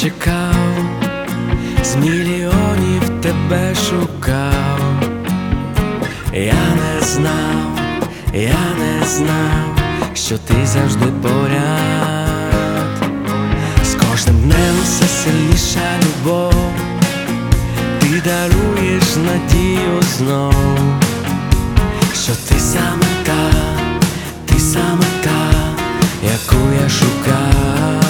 чекав, з мільйонів тебе шукав. Я не знав, що ти завжди поряд. З кожним днем все сильніша любов, ти даруєш надію знов, що ти саме та, яку я шукав.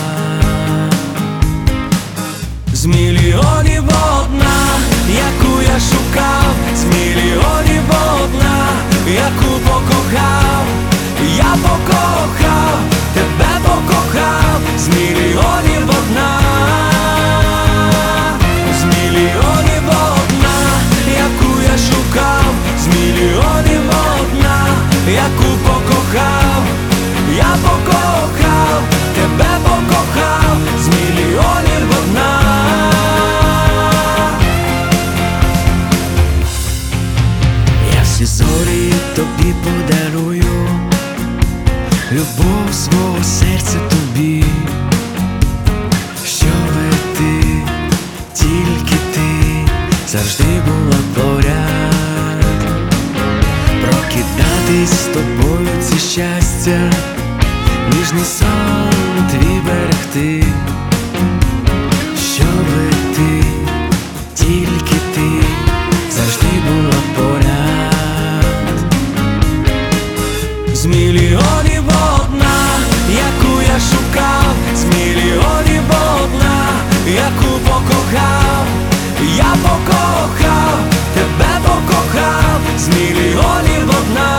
З мільйонів одна, яку я шукав, з мільйонів одна, яку покохав. Я покохав, тебе покохав, з мільйонів одна, з мільйонів одна, яку я шукав, з мільйонів одна, яку покохав. Я покохав, тебе покохав, з мільйонів одна. Я всі зорі тобі подарую, любов свого серця тобі, щоби ти, тільки ти завжди була поряд. Прокидатись з тобою це щастя, ніжний сон твій берегти, щоби ти, тільки ти завжди була поряд. З мільйонів одна, яку я шукав, з мільйонів одна, яку покохав. Я покохав, тебе покохав, з мільйонів одна,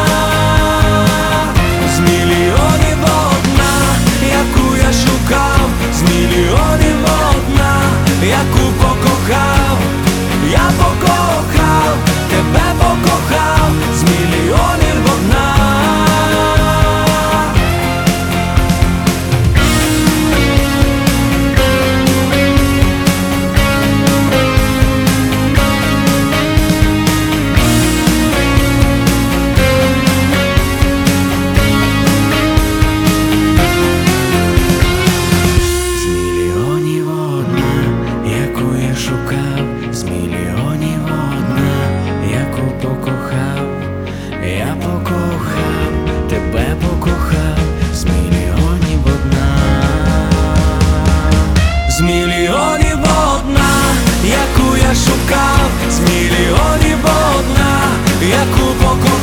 з мільйонів одна, яку я шукав, з мільйонів одна, яку покохав. Я покохав, тебе покохав, з мільйонів одна. Шукав, з мільйонів одна, яку покохав. Я покохав, тебе покохав, з мільйонів одна, з мільйонів одна, яку я шукав, з мільйонів одна, яку покохав.